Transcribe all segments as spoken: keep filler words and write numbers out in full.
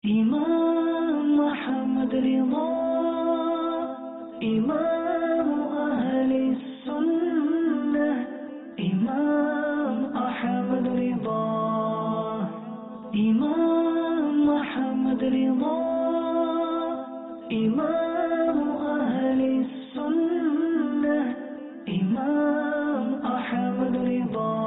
إمام محمد رضا إمام أهل السنة إمام أحمد رضا إمام محمد رضا إمام أهل السنة إمام أحمد رضا.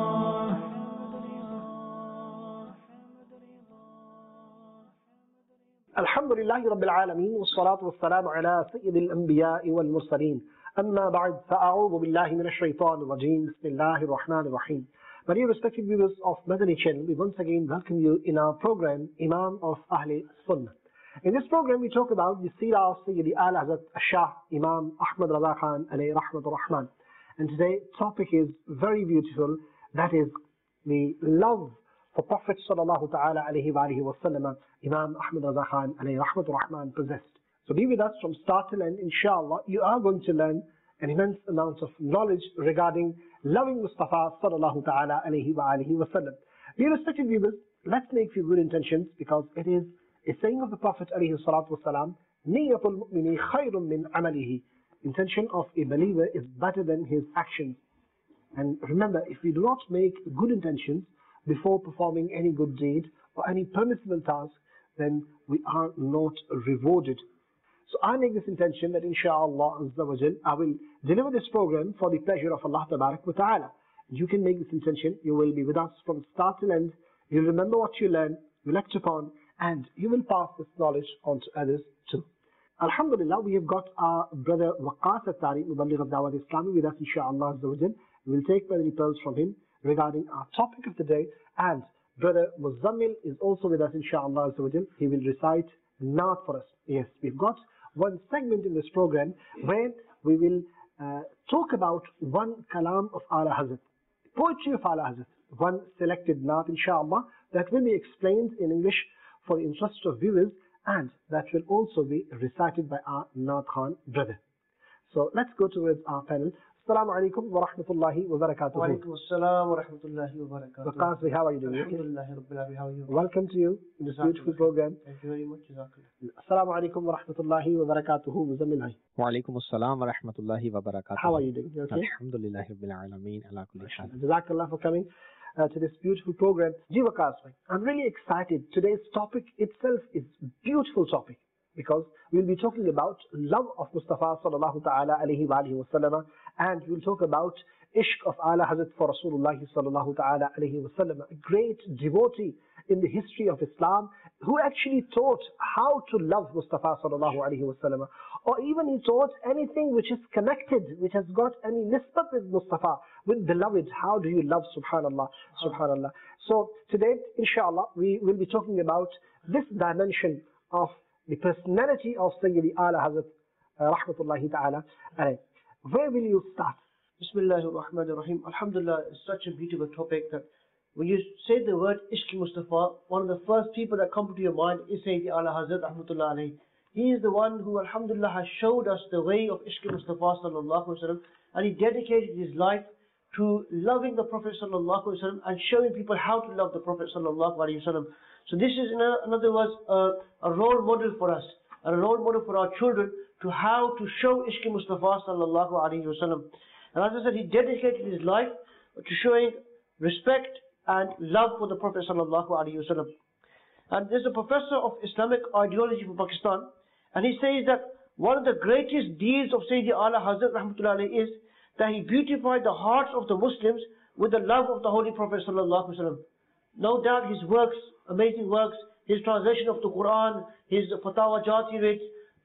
الحمد لله رب العالمين والصلاة والسلام على سيد الأنبياء والمرسلين أما بعد فأعوذ بالله من الشيطان الرجيم بسم الله الرحمن الرحيم. My dear respected viewers of Madani channel, we once again welcome you in our program Imam of Ahl Sunnah. In this program we talk about the Seerah of Sayyidi Al Hazrat Shah Imam Ahmad Raza Khan alayhi rahmatur rahman. And today's topic is very beautiful, that is the love for Prophet sallallahu ta'ala alayhi wa alihi wa sallam Imam Ahmad Raza Khan alayhi rahmatur rahman possessed. So be with us from start till end, inshallah. You are going to learn an immense amount of knowledge regarding loving Mustafa sallallahu ta'ala alayhi wa alihi wa sallam. Dear respected viewers, let's make few good intentions, because it is a saying of the Prophet alayhi salatu wasalam, Niyatul mu'mini khayrun min amalihi. Intention of a believer is better than his actions. And remember, if we do not make good intentions before performing any good deed or any permissible task, then we are not rewarded. So I make this intention that inshallah azza wa jal, I will deliver this program for the pleasure of Allah tabarak wa ta'ala. You can make this intention. You will be with us from start to end. You'll remember what you learn, you'll act upon, and you will pass this knowledge on to others too. Alhamdulillah, we have got our brother Waqas Attari, Muballigh of Dawat Islami, with us inshallah azza wa jal. We will take many pearls from him regarding our topic of the day, and brother Muzammil is also with us inshallah azza wa jal. He will recite Naat for us. Yes, we've got one segment in this program where we will uh, talk about one kalam of Ala Hazrat, poetry of Ala Hazrat, one selected Naat inshallah, that will be explained in English for the interest of viewers, and that will also be recited by our Naat Khan brother. So let's go towards our panel. Assalamu alaikum wa rahmatullahi wa barakatuh. Wa alaikum assalam wa rahmatullahi wa barakatuh. Waqas, how are you doing? Alhamdulillah Rabbil Alamin, how are you? Welcome to you in this beautiful program. Thank you very much. Jazakallah. Assalamu alaikum wa rahmatullahi wa barakatuh. Muzammil bhai. Wa alaikum assalam wa rahmatullahi wa barakatuh. How are you doing? You okay? Alhamdulillah Rabbil Alamin, ala kulli hal. Jazakallah for coming uh, to this beautiful program. Ji Waqas bhai, I'm really excited. Today's topic itself is a beautiful topic, because we'll be talking about love of Mustafa sallallahu ta'ala alayhi wa alihi wa sallam, and we'll talk about Ishq of Ala Hazrat for Rasulullah sallallahu ta'ala alayhi wa sallam, a great devotee in the history of Islam who actually taught how to love Mustafa sallallahu alayhi wa sallam, or even he taught anything which is connected, which has got any nisbat with Mustafa, with beloved. How do you love? Subhanallah, subhanallah. So today, inshallah, we will be talking about this dimension of the personality of Sayyidi Ala Hazrat uh, rahmatullahi ta'ala alayhi. Where will you start? Bismillahir Rahmanir Rahim. Alhamdulillah, it's such a beautiful topic that when you say the word Ishq Mustafa, one of the first people that come to your mind is Sayyidi Ala Hazrat rahmatullah alayhi. He is the one who alhamdulillah has showed us the way of Ishq Mustafa sallallahu alaihi wasallam, and he dedicated his life to loving the Prophet sallallahu alaihi wasallam and showing people how to love the Prophet sallallahu alaihi wasallam. So this is, in other words, uh, a role model for us, a role model for our children, to how to show Ishq Mustafa sallallahu alaihi wasallam. And as I said, he dedicated his life to showing respect and love for the Prophet sallallahu alaihi wasallam. And there's a professor of Islamic ideology from Pakistan, and he says that one of the greatest deeds of Sayyidi Ala Hazrat rahmatullah alayhi is that he beautified the hearts of the Muslims with the love of the Holy Prophet sallallahu alaihi wasallam. No doubt his works, amazing works, his translation of the Quran, his Fatawa Jati rates,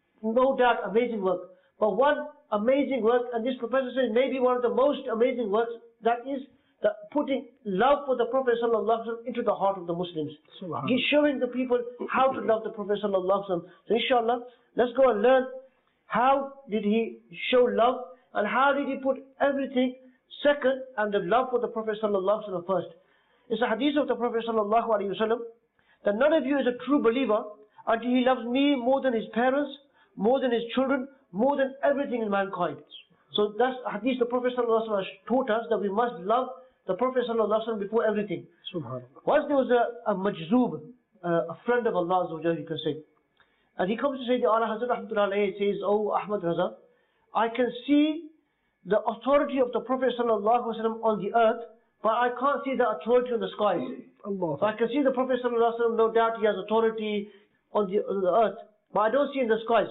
no doubt amazing work. But one amazing work, and this professor says maybe one of the most amazing works, that is the putting love for the Prophet sallallahu alaihi wasallam into the heart of the Muslims. He's showing the people how to love the Prophet sallallahu alaihi wasallam. So inshallah, let's go and learn how did he show love, and how did he put everything second and the love for the Prophet sallallahu alaihi wasallam first. It's a hadith of the Prophet sallallahu alaihi wasallam that none of you is a true believer until he loves me more than his parents, more than his children, more than everything in mankind. So that's a hadith the Prophet sallallahu alaihi wasallam taught us, that we must love the Prophet sallallahu alaihi wasallam before everything. Subhanallah. Once there was a, a majzoob, uh, a friend of Allah Azza wa Jalla, you can say. And he comes to say, the Ala Hazrat Rahmatullah alayhi says, "Oh Ahmad Raza, I can see the authority of the Prophet Sallallahu Alaihi Wasallam on the earth, but I can't see the authority on the skies." Allah. So I can see the Prophet Sallallahu Alaihi Wasallam, no doubt he has authority on the, on the earth, but I don't see in the skies.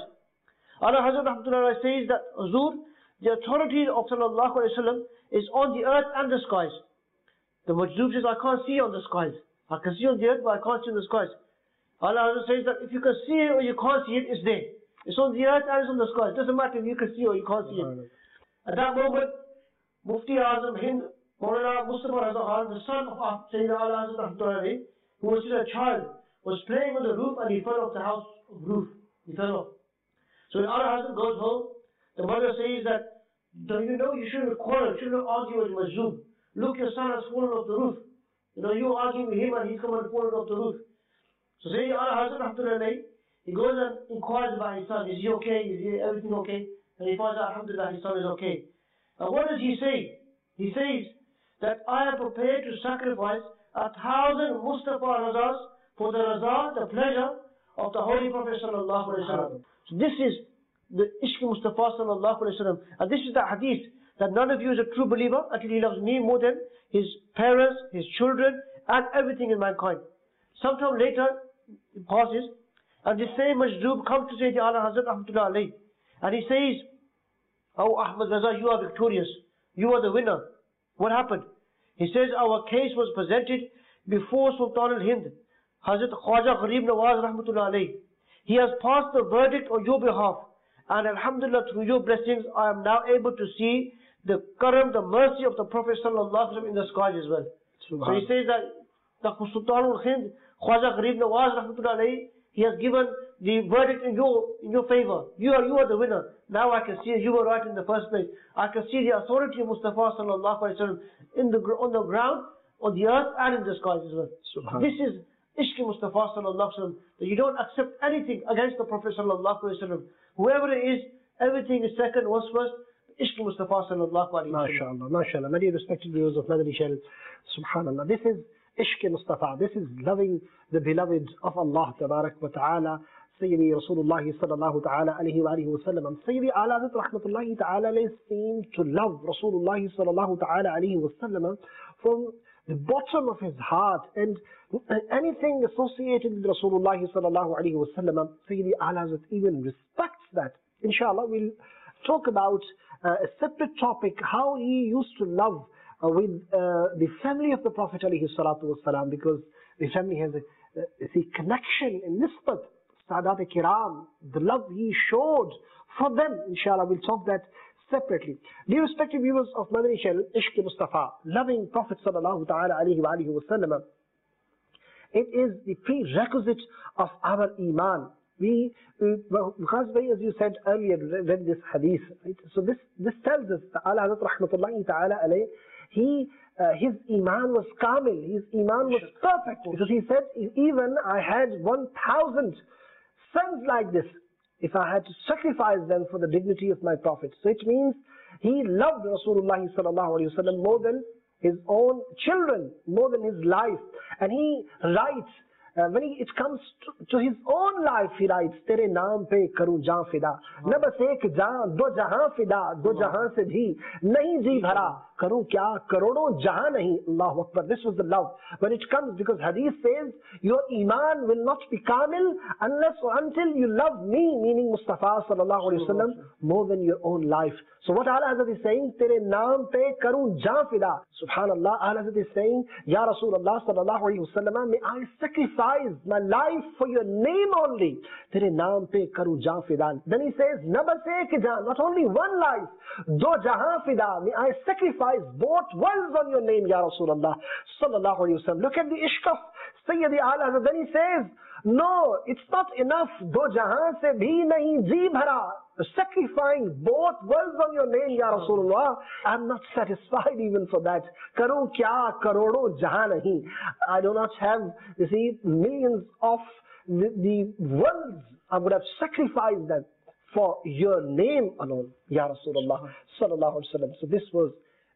Ala Hazrat Rahmatullah says that, Huzur, the authority of Sallallahu Alaihi Wasallam is on the earth and the skies. The Majzub says, I can't see on the skies. I can see on the earth, but I can't see on the skies. Allah Hazrat says that if you can see it or you can't see it, it's there. It's on the earth and it's on the skies. It doesn't matter if you can see or you can't see it. At that moment, Mufti Azam Hind, Maulana Mustafa Raza Khan, the son of Sayyidina Ala Hazrat Rahmatullah, who was still a child, was playing on the roof and he fell off the house roof. He fell off. So when Ala Hazrat goes home, the mother says that, do you know you shouldn't quarrel, you shouldn't argue with Majzub. Look, your son has fallen off the roof. You know, you're arguing with him and he's come and fallen off the roof. So Sayyidina Ala Hazrat Rahmatullah, he goes and inquires about his son. Is he okay? Is he, everything okay? And he finds out, alhamdulillah, his son is okay. And what does he say? He says that I am prepared to sacrifice a thousand Mustafa Razas for the Raza, the pleasure of the Holy Prophet Sallallahu Alaihi Wasallam. So this is the Ishq Mustafa Sallallahu Alaihi Wasallam. And this is the hadith that none of you is a true believer until he loves me more than his parents, his children, and everything in mankind. Sometime later, it passes, and the same Majzub comes to say to Ala Hazrat Rahmatullah alayhi, and he says, "Oh Ahmad Raza, you are victorious. You are the winner. What happened?" He says, "Our case was presented before Sultan al-Hind, Hazrat Khwaja Gharib Nawaz Rahmatullah alayhi. He has passed the verdict on your behalf, and alhamdulillah, through your blessings, I am now able to see the karam, the mercy of the Prophet Sallallahu Alaihi Wasallam in the skies as well." So he says that the Sultan al-Hind, Khwaja Gharib Nawaz Rahmatullah alayhi, he has given the verdict in your in your favor. You are you are the winner. Now I can see you were right in the first place. I can see the authority of Mustafa Sallallahu Alaihi Wasallam in the on the ground, on the earth, and in the skies as well. This is Ishq Mustafa Sallallahu Alaihi Wasallam. That you don't accept anything against the Prophet Sallallahu Alaihi Wasallam. Whoever it is, everything is second, was first. Ishq Mustafa Sallallahu Alaihi Wasallam. MashaAllah, MashaAllah. Many respected viewers of Madani Channel. Subhanallah. This is Ishq Mustafa. This is loving the beloved of Allah Tabarak wa Ta'ala. Sayyidi Rasulullah sallallahu ta'ala alayhi wa alihi wa sallam. And Sayyidi Ala Hazrat Rahmatullahi ta'ala seemed to love Rasulullah sallallahu ta'ala alayhi wa sallam from the bottom of his heart, and anything associated with Rasulullah sallallahu alayhi wa sallam, Sayyidi Ala Hazrat even respects that. Inshallah, we'll talk about uh, a separate topic, how he used to love uh, with uh, the family of the Prophet alayhi salatu wasalam, because the family has a, a, a connection in nisbat, Sadat Kiram, the love he showed for them. Inshallah, we'll talk that separately. Dear respective viewers of Madani Channel, Ishq Mustafa, loving Prophet sallallahu ta'ala alayhi wa alihi wa sallam, it is the prerequisite of our iman. We, because as you said earlier, read this hadith, right? So this, this tells us that Ala Hazrat Rahmatullahi ta'ala alayhi, he, uh, his iman was kamil, his iman was perfect. Because he said, even I had one thousand sons like this, if I had to sacrifice them for the dignity of my Prophet. So it means he loved Rasulullah sallallahu alayhi wa sallam more than his own children, more than his life. And he writes, Uh, when he, it comes to, to his own life, he writes, Tere naam pe karu jaan fida. Na bas ek jaan, do jahan fida, do jahan se bhi nahi ji bhara. Karu kya, karodon jahan nahi. Allahu Akbar. This was the love. When it comes, because hadith says, your iman will not be kamil unless or until you love me, meaning Mustafa sallallahu alayhi wa sallam, more than your own life. So what Ala Hazrat is saying, Tere naam pe karu jaan fida. Subhanallah, Ala Hazrat is saying, Ya Rasulullah sallallahu alayhi wa sallam, may I sacrifice my life for your name only. Tere naam pe karu jaan fida. Then he says, na bas ek jaan, not only one life, do jahan fida. May I sacrifice both worlds on your name, Ya Rasulullah sallallahu alayhi wa sallam. Look at the ishq of Sayyidi Ala Hazrat. Then he says, no, it's not enough. Do jahan se bhi nahi ji bhara. Sacrificing both worlds on your name, Ya Rasulullah. I'm not satisfied even for that. Karu kya, karodo jahan nahi. I do not have, you see, millions of the, the worlds. I would have sacrificed them for your name alone, Ya Rasulullah sallallahu alaihi wasallam. So this was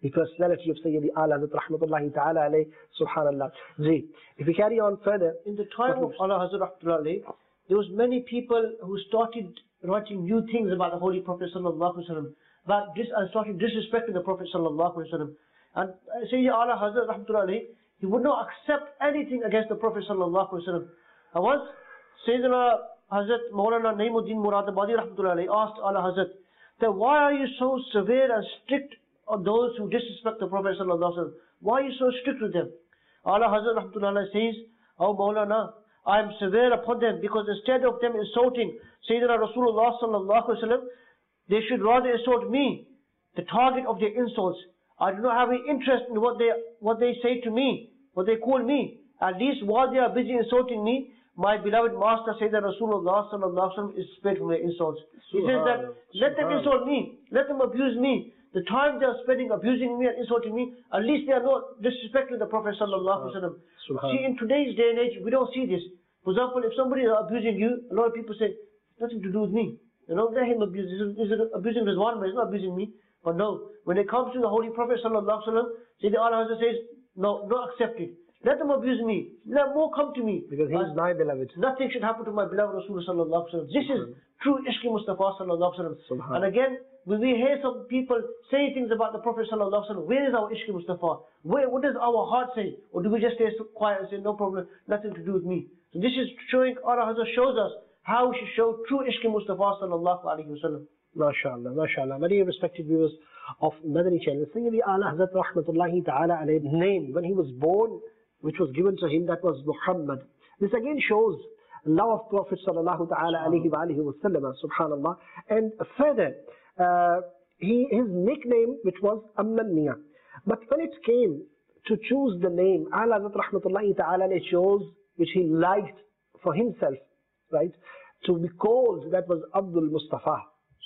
the personality of Sayyidi Ala Hazrat Rahmatullahi Ta'ala alayhi, subhanallah. Ji, if we carry on further. In the time of Ala Hazrat Rahmatullahi alayhi, there was many people who started writing new things about the Holy Prophet Sallallahu Alaihi Wasallam, about dis and started disrespecting the Prophet Sallallahu Alaihi Wasallam. And uh, Sayyidi Ala Hazrat Rahmatullahi alayhi, he would not accept anything against the Prophet Sallallahu Alaihi Wasallam. And once Sayyidina Hazrat Maulana Naimuddin Muradabadi Rahmatullahi alayhi asked Ala Hazrat that why are you so severe and strict on those who disrespect the Prophet Sallallahu Alaihi Wasallam? Why are you so strict with them? Ala Hazrat Rahmatullahi says, "Oh Maulana, I am severe upon them because instead of them insulting Sayyidina Rasulullah Sallallahu Alaihi Wasallam, they should rather insult me, the target of their insults. I do not have any interest in what they what they say to me, what they call me. At least while they are busy insulting me, my beloved master Sayyidina Rasulullah Sallallahu Alaihi Wasallam is spared from their insults." He says that, let them insult me, let them abuse me. The time they are spending abusing me and insulting me, at least they are not disrespecting the Prophet Sallallahu Alaihi Wasallam. See, in today's day and age, we don't see this. For example, if somebody is abusing you, a lot of people say, nothing to do with me. You know, let him abuse. Is it abusing Rizwan, but he's not abusing me. But no, when it comes to the Holy Prophet Sallallahu Alaihi Wasallam, Sayyidina Ala Hazrat says, no, not accept it. Let them abuse me. Let more come to me. Because he is my beloved. Nothing should happen to my beloved Rasulullah Sallallahu Alaihi Wasallam. This is true Ishq Mustafa Sallallahu Alaihi Wasallam. And again, when we hear some people say things about the Prophet Sallallahu Alaihi Wasallam, where is our Ishq Mustafa? Where, what does our heart say? Or do we just stay quiet and say, no problem, nothing to do with me? So this is showing, Ala Hazrat shows us how we should show true Ishq Mustafa Sallallahu Alaihi Wasallam. MashaAllah, MashaAllah. Many respected viewers of Madani channel, Sayyidi Ala Hazrat Rahmatullahi Ta'ala alayhi, name when he was born, which was given to him, that was Muhammad. This again shows love of Prophet Sallallahu Ta'ala alayhi wa alihi wa sallam, subhanallah. And further, uh, he, his nickname, which was Amman Miya. But when it came to choose the name, Ala Hazrat Rahmatullahi Ta'ala alayhi chose, which he liked for himself, right, to be called, that was Abdul Mustafa.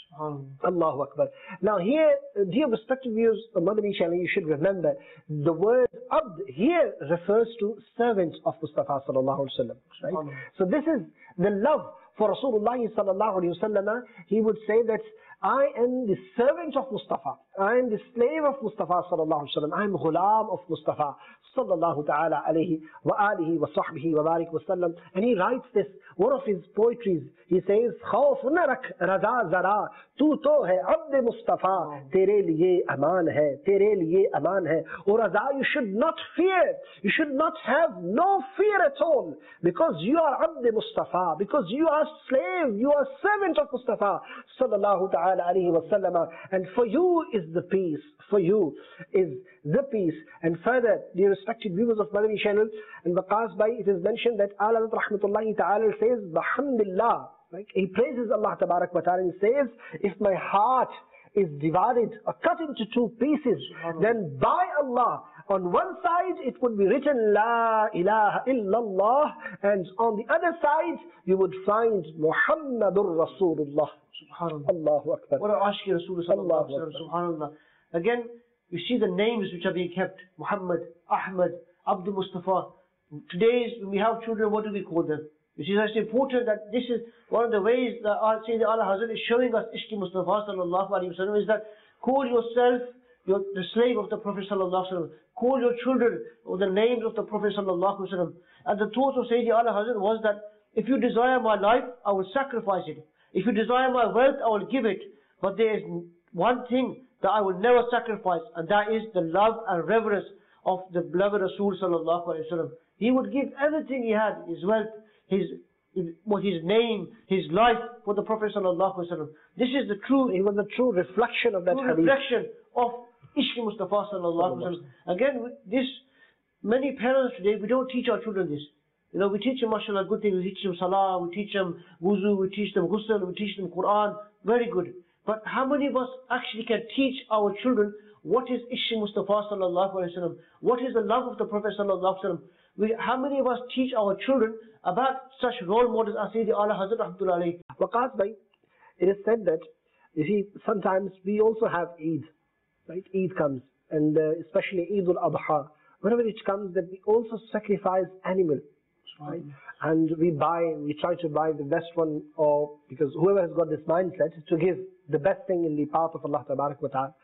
Allahu Akbar. Now here, dear respected viewers of Madani channel, you should remember the word Abd here refers to servants of Mustafa Sallallahu Alaihi Wasallam. Right? So this is the love for Rasulullah Sallallahu Alaihi Wasallam. He would say that I am the servant of Mustafa. I am the slave of Mustafa Sallallahu Alaihi Wasallam. I am ghulam of Mustafa Sallallahu Ta'ala Alaihi wa alihi wa sahbihi wa barik wa sallam. And he writes this, one of his poetries. He says, Khawf na rak raza zara, tu to hai abd Mustafa, tere liye aman hai, tere liye aman hai. O raza, you should not fear. You should not have no fear at all. Because you are abd Mustafa. Because you are slave. You are servant of Mustafa Sallallahu Ta'ala Alaihi wa sallam. And for you is the peace. For you is the peace. And further, dear respected viewers of Madani channel, and Waqas Bhai, it is mentioned that Ala Rahmatullahi Ta'ala says, Bahamdillah. Right? He praises Allah Tabarak wa Ta'ala and says, if my heart is divided or cut into two pieces, then by Allah, on one side it would be written La ilaha illallah, and on the other side you would find Muhammadur Rasulullah. Subhanallah. Allahu Akbar. What a ashki Rasulullah Sallallahu Alaihi Wasallam. Subhanallah. Again, you see the names which are being kept. Muhammad, Ahmad, Abdul Mustafa. Today, when we have children, what do we call them? You see, it's important that this is one of the ways that I'll say that Allah Hazrat is showing us Ishq Mustafa Sallallahu Alaihi Wasallam, is that call yourself your, the slave of the Prophet Sallallahu Alaihi Wasallam. Call your children with the names of the Prophet Sallallahu Alaihi Wasallam. And the thought of Sayyidi Allah Hazrat was that if you desire my life, I will sacrifice it. If you desire my wealth, I will give it. But there is one thing that I will never sacrifice, and that is the love and reverence of the beloved Rasul Sallallahu Alaihi Wasallam. He would give everything he had, his wealth, his what his name, his life for the Prophet Sallallahu Alaihi Wasallam. This is the true, he was the true reflection of that true hadith. reflection of Ishq Mustafa Sallallahu Alaihi Wasallam. Again, this many parents today, we don't teach our children this. You know, we teach them, mashallah, good things. We teach them salah, we teach them wuzu, we teach them ghusl, we teach them Quran. Very good. But how many of us actually can teach our children what is Ishq Mustafa Sallallahu Alaihi Wasallam? What is the love of the Prophet Sallallahu Alaihi Wasallam? We, how many of us teach our children about such role models as Sayyidi Ala Hazrat Rahmatullahi Alayhi? Waqas Bhai, it is said that, you see, sometimes we also have Eid, right? Eid comes, and uh, especially Eid al-Adha. Whenever it comes, that we also sacrifice animal, right? And we buy, we try to buy the best one, or because whoever has got this mindset to give the best thing in the path of Allah Tabarak wa Ta'ala.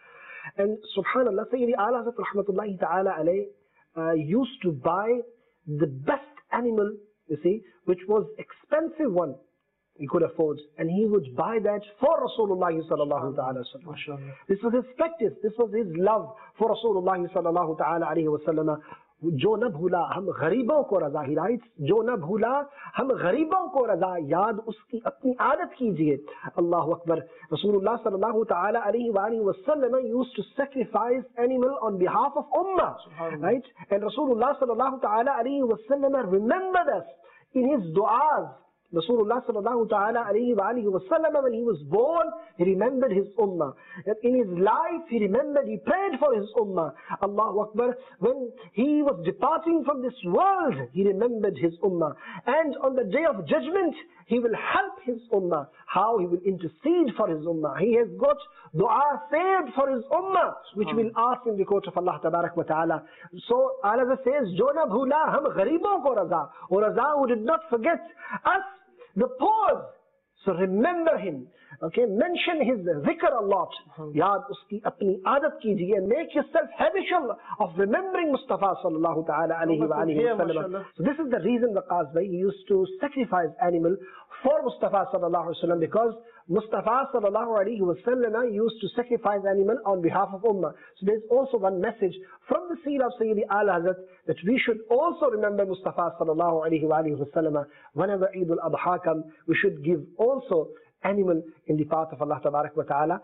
And subhanallah, Sayyidi Ala Hazrat Rahmatullahi Ta'ala alayh uh, used to buy the best animal, you see, which was expensive one he could afford, and he would buy that for Rasulullah sallallahu ta'ala sallam. This was his practice, this was his love for Rasulullah sallallahu ta'ala alayhi wa sallam. जो न भूला हम गरीबों को रजा, he writes, जो न भूला हम गरीबों को रजा, याद उसकी अपनी आदत कीजिए. Allahu Akbar. Rasulullah sallallahu ta'ala alayhi wa alihi wa sallam used to sacrifice animal on behalf of ummah, right? And Rasulullah sallallahu ta'ala alayhi wa sallam remembered us in his du'as. Rasulullah sallallahu ta'ala alayhi wa alihi wa sallam, when he was born, he remembered his ummah. And in his life, he remembered, he prayed for his ummah. Allahu Akbar. When he was departing from this world, he remembered his ummah. And on the day of judgment, he will help his ummah. How? He will intercede for his ummah. He has got dua saved for his ummah, which we'll ask in the court of Allah tabarak wa ta'ala. So Allah says, Jo na bhula hum gharibon ko raza. O raza who did not forget us, the poor. So remember him. Okay, mention his dhikr a lot. Yaad uski apni aadat kijiye, and make yourself habitual of remembering Mustafa sallallahu ta'ala alayhi wa alihi wa sallam. So this is the reason the Qazbay used to sacrifice animal for Mustafa sallallahu alayhi wa sallam, because Mustafa sallallahu alayhi wa sallam used to sacrifice animal on behalf of ummah. So there's also one message from the seed of Sayyidi Ala Hazrat that we should also remember Mustafa sallallahu alayhi wa alihi wa sallam. Whenever Eid al-Adha comes, we should give also animal in the path of Allah tabarak wa ta'ala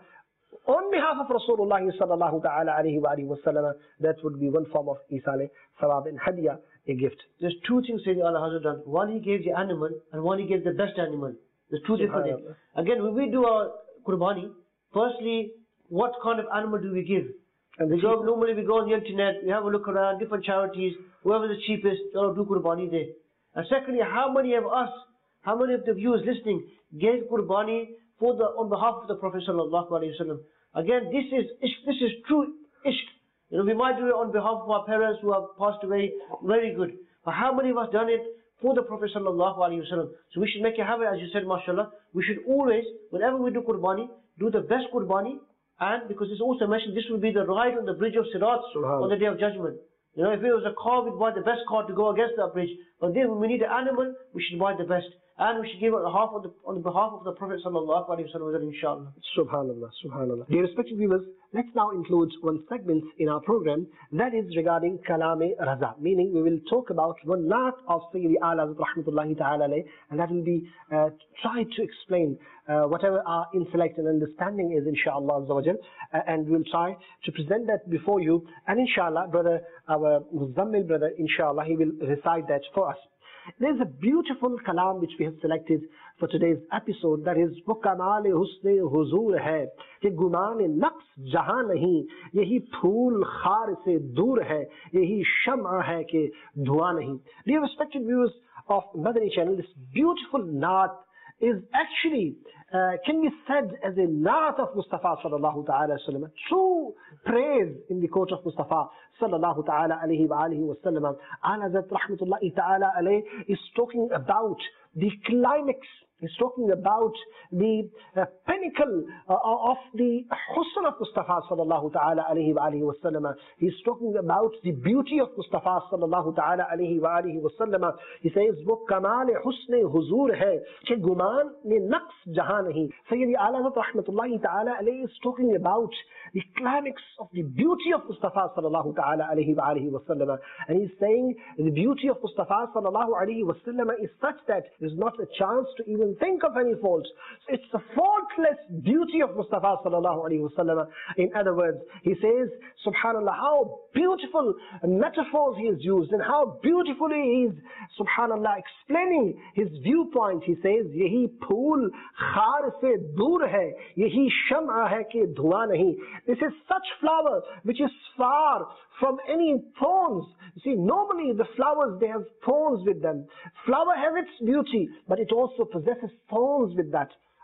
on behalf of Rasulullah sallallahu ta'ala alayhi wa alihi wa sallam. That would be one form of isale, sawab, and hadiya, a gift. There's two things Sayyidi Ala Hazrat done. One, he gave the animal, and one, he gave the best animal. There's two different things. Again, when we do our qurbani, firstly, what kind of animal do we give? And we go, normally we go on the internet, we have a look around, different charities, whoever the cheapest, oh, do qurbani there. And secondly, how many of us, how many of the viewers listening gave qurbani for the, on behalf of the Prophet sallallahu alaihi wasallam? Again, this is ishq, this is true ishq. You know, we might do it on behalf of our parents who have passed away, very good. But how many of us done it for the Prophet sallallahu alaihi wasallam? So we should make a habit, as you said, mashallah. We should always, whenever we do qurbani, do the best qurbani. And because it's also mentioned, this will be the ride on the bridge of Sirat on the day of judgment. You know, if it was a car, we'd buy the best car to go against that bridge. But then when we need an animal, we should buy the best. And we should give it on behalf of the, on the behalf of the Prophet sallallahu alaihi wasallam, inshallah. Subhanallah, subhanallah. Dear respected viewers, let's now include one segment in our program that is regarding Kalame Raza, meaning we will talk about one naat of Sayyidi Ala Hazrat Rahmatullahi Ta'ala alayh, and that will be uh, try to explain uh, whatever our intellect and understanding is, inshallah azza wa jal, uh, and we'll try to present that before you, and inshallah, brother, our Muzammil brother, inshallah, he will recite that for us. There's a beautiful kalam which we have selected for today's episode, that is वो कमाल हुस्न हुजूर है कि गुमान नक्स जहां नहीं, यही फूल खार से दूर है, यही शम्अ है कि धुआं नहीं. Dear respected viewers of Madani channel, this beautiful naat is actually uh, can be said as a naat of Mustafa sallallahu ta'ala sallam, true praise in the court of Mustafa sallallahu ta'ala alayhi wa alihi wa sallam. Ala Hazrat rahmatullahi ta'ala alayhi is talking about the climax, he's talking about the uh, pinnacle uh, of the husn of Mustafa sallallahu ta'ala alayhi wa alihi wa sallam. He's talking about the beauty of Mustafa sallallahu ta'ala alayhi wa alihi wa sallam. He says, wo kamal husn huzur hai ke guman ne naqs jahan nahi. Sayyidi Ala Hazrat rahmatullahi ta'ala alayhi is talking about the climax of the beauty of Mustafa sallallahu ta'ala alayhi wa alihi wa sallam. And he's saying the beauty of Mustafa sallallahu alayhi wa sallam is such that there's not a chance to even think of any faults. So it's the faultless beauty of Mustafa sallallahu alayhi wa sallam. In other words, he says, subhanallah, how beautiful metaphors he has used and how beautifully he is, subhanallah, explaining his viewpoint. He says, yahi phool khar se dur hai, yahi sham'a hai ke dhua nahi. This is such flower which is far from any thorns. You see, normally the flowers, they have thorns with them. Flower has its beauty, but it also possesses thorns with that.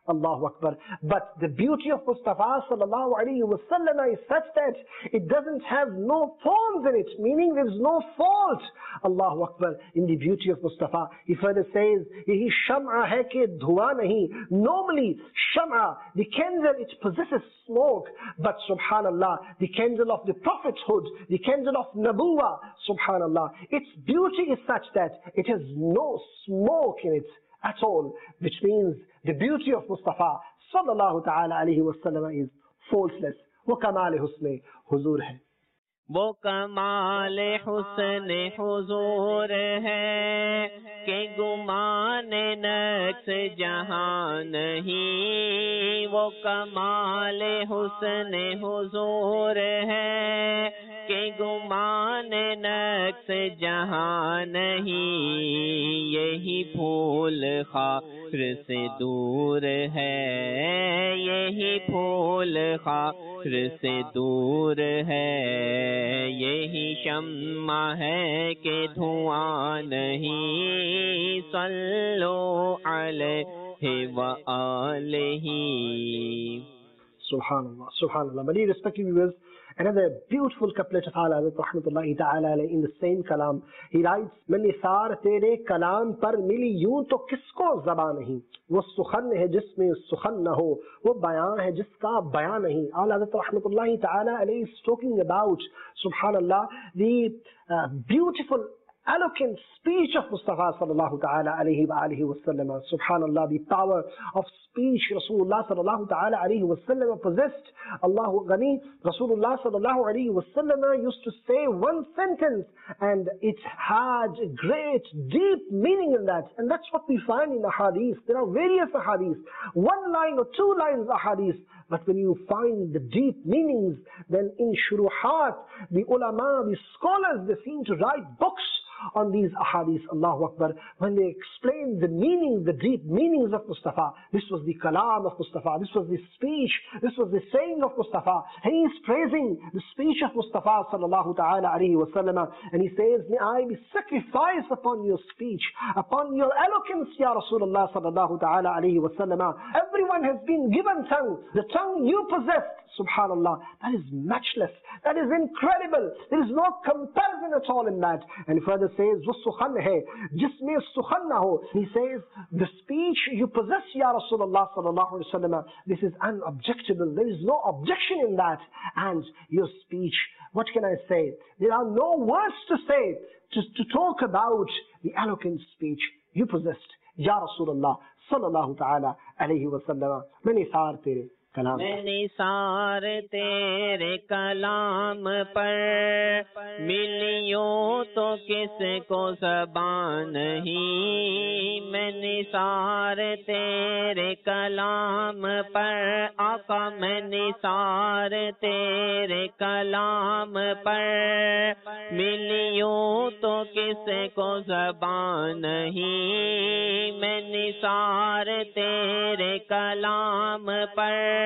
Allahu Akbar. But the beauty of Mustafa sallallahu alayhi wa sallam is such that it doesn't have no thorns in it, meaning there is no fault. Allahu Akbar, in the beauty of Mustafa. He further says, Yahi sham'a hai ke dhua nahi. Normally, sham'a, the candle, it possesses smoke, but subhanallah, the candle of the prophethood, the candle of Nabuwa, subhanallah, its beauty is such that it has no smoke in it at all, which means the beauty of Mustafa sallallahu ta'ala alayhi wa sallam is faultless. वो कमाल हुस्न हुजूर है, वो कमाल हुस्न हुजूर है कि गुमान नक्स जहां नहीं। वो कमाल हुस्न हुजूर है कि गुमान नक्स जहां नहीं। यही फूल खार से दूर है, यही फूल खार से दूर है। यही शम्मा है कि धुआं नहीं। सल्लो अलैहि व आलिही। Subhanallah, Subhanallah. Many respected viewers, another beautiful couplet of Ala Hazrat Rahmatullahi Ta'ala alayhi in the same kalam. He writes, मैं निसार तेरे कलाम पर मिली यूं तो किसको ज़बां नहीं। वो सुखन है जिसमें सुखन न हो, वो बयां है जिसका बयां नहीं। Ala Hazrat Rahmatullahi Ta'ala alayhi is talking about, Subhanallah, the uh, beautiful eloquent speech of Mustafa sallallahu ta'ala alayhi wa alihi wa sallam. Subhanallah, the power of speech Rasulullah sallallahu ta'ala alayhi wa sallam possessed. Allahu Ghani, Rasulullah sallallahu alayhi wa sallam used to say one sentence and it had great, deep meaning in that. And that's what we find in the hadith. There are various hadiths, one line or two lines of hadith. But when you find the deep meanings, then in shuruhat, the ulama, the scholars, they seem to write books on these ahadith. Allahu Akbar. When they explain the meaning, the deep meanings of Mustafa, this was the kalam of Mustafa, this was the speech, this was the saying of Mustafa. He is praising the speech of Mustafa sallallahu ta'ala alayhi wa sallam, and he says, may I be sacrificed upon your speech, upon your eloquence, Ya Rasulullah sallallahu ta'ala alayhi wa sallam. Everyone has been given tongue, the tongue you possessed, subhanallah, that is matchless, that is incredible, there is no comparison at all in that. And further says, wo sukhan hai, jisme sukhan na ho. He says, the speech you possess, Ya Rasulullah sallallahu alaihi wasallam, this is unobjectable, there is no objection in that. And your speech, what can I say? There are no words to say, to, to talk about the eloquent speech you possessed, Ya Rasulullah sallallahu ta'ala alayhi wasallam. Many thar tere कलाम मैं निसार तेरे कलाम पर मिलियों तो किसको ज़बान नहीं। मैं निसार तेरे कलाम पर आका, मैं निसार तेरे कलाम पर मिलियों तो किसको ज़बान नहीं। मैं निसार तेरे कलाम पर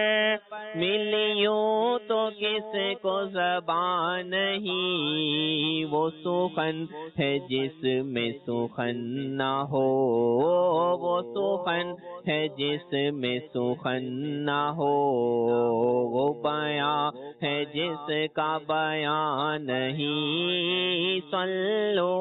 मिलियों तो किसको ज़बान नहीं। वो सुखन है जिसमें सुखन ना हो, वो सुखन है जिसमें सुखन ना हो। वो बयां है जिसका बयां नहीं। सल्लो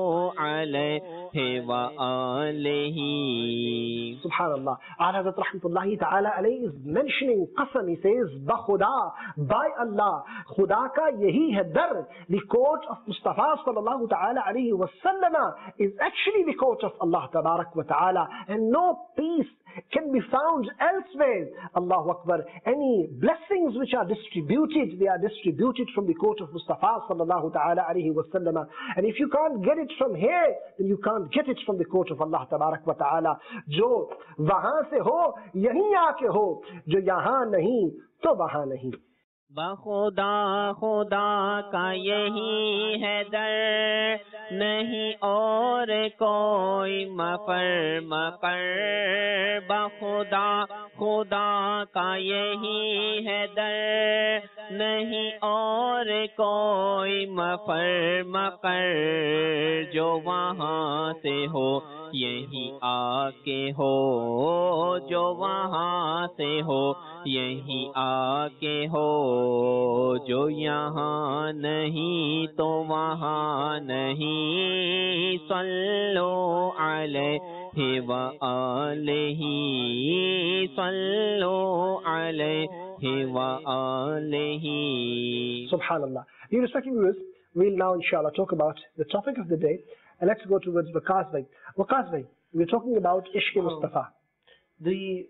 अलैहि व आलिही। Subhanallah. Ala Hazrat Rahmatullahi Ta'ala alayhi is mentioning qasam. He says, Ba Khuda, by Allah, Khuda ka yahi hai dar. The court of Mustafa sallallahu ta'ala alayhi wa sallam is actually the court of Allah tabarak wa ta'ala. And no peace can be found elsewhere. Allahu Akbar. Any blessings which are distributed, they are distributed from the court of Mustafa sallallahu ta'ala alayhi wa sallam. And if you can't get it from here, then you can't get it from the court of Allah tabarak wa ta'ala. Jo वहां से हो यहीं आके हो, जो यहाँ नहीं तो वहां नहीं। बखुदा खुदा का यही है दर, नहीं और कोई मफर मकर। बखुदा खुदा का यही है दर, नहीं और कोई मफर मकर। जो वहाँ से हो यही आके हो, जो वहाँ से हो यहीं आके हो, जो यहाँ नहीं तो वहाँ नहीं। सल्लो अलैहि व आलिही, सल्लो अलैहि व आलिही। Subhanallah. Dear respected viewers, we'll now inshallah talk about the topic of the day. And let's go towards Waqas Bhai. Waqas Bhai, we're talking about Ishq Mustafa. The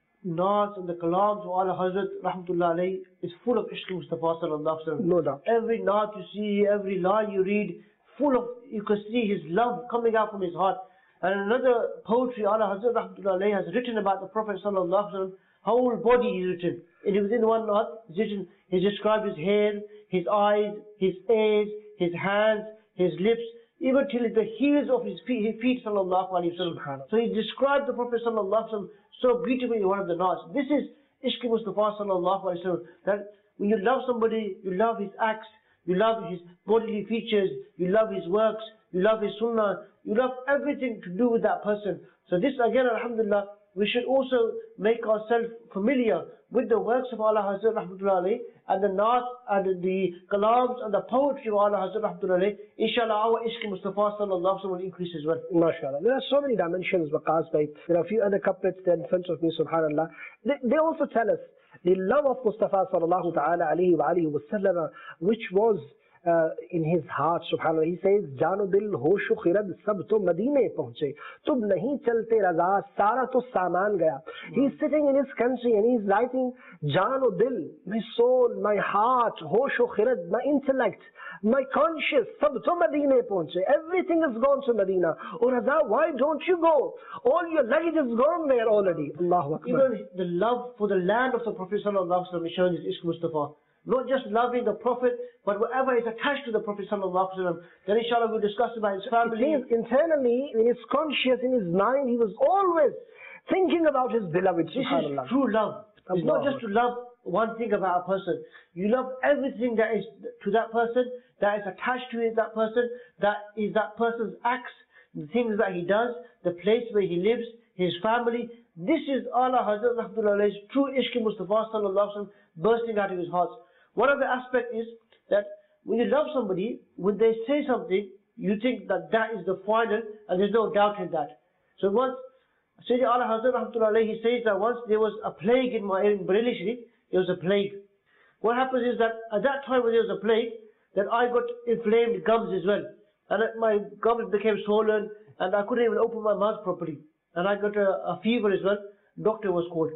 Naaz and the Kalams of Allah Hazrat Rahmatullah alayhi is full of Ishq Mustafa sallallahu alaihi wasallam. No doubt. Every Naaz you see, every line you read, full of, you can see his love coming out from his heart. And another poetry Allah Hazrat Rahmatullah alayhi has written about the Prophet sallallahu alaihi wasallam, whole body is written. And within one Naaz, it's written, he described his hair, his eyes, his ears, his hands, his lips, even till the heels of his feet, his feet sallallahu alaihi wasallam. So he described the Prophet sallallahu alaihi wasallam so beautifully in one of the Naaz. This is Ishq Mustafa sallallahu alaihi wasallam. That when you love somebody, you love his acts, you love his bodily features, you love his works, you love his sunnah, you love everything to do with that person. So this again, alhamdulillah, we should also make ourselves familiar with the works of Allah Hazrat Rahmatullah alayhi and the Naaz and the Kalams and the poetry of Allah Hazrat Rahmatullah alayhi. Inshallah, our Ishq Mustafa sallallahu alaihi wasallam will increase as well. MashaAllah. There are so many dimensions, Waqas Bhai. There are a few other couplets there in front of me, subhanallah. They, they also tell us the love of Mustafa sallallahu ta'ala alayhi wa alihi wa sallam, which was uh, in his heart, subhanallah. He says, Jano dil hoshu khirad sab to Madine pahunche. Tum nahi chalte raza, sara to saman gaya. He's sitting in his country and he's writing, Jano dil, my soul, my heart, hoshu khirad, my intellect, my conscience, sab to Madine pahunche. Everything has gone to Medina. Oh Raza, why don't you go? All your luggage has gone there already. Allahu Akbar. Even the love for the land of the Prophet sallallahu alaihi wasallam is shown in Ishq Mustafa. Not just loving the Prophet, but whatever is attached to the Prophet sallallahu alaihi wasallam. Then inshallah we'll discuss about his family. It means internally, in his conscience, in his mind, he was always thinking about his beloved, This subhanallah. is true love. It's not just to love one thing about a person. You love everything that is to that person, that is attached to that person, that is that person's acts, the things that he does, the place where he lives, his family. This is Allah Hazrat Rahmatullah alayhi's true Ishq Mustafa sallallahu alaihi wasallam bursting out of his heart. One of the aspects is that when you love somebody, when they say something, you think that that is the final and there's no doubt in that. So once, Sayyidi Allah Hazrat Rahmatullah alayhi, he says that once there was a plague in my in Bareilly Sharif, there was a plague. What happens is that at that time when there was a plague, that I got inflamed gums as well. And my gums became swollen and I couldn't even open my mouth properly. And I got a, a fever as well. Doctor was called.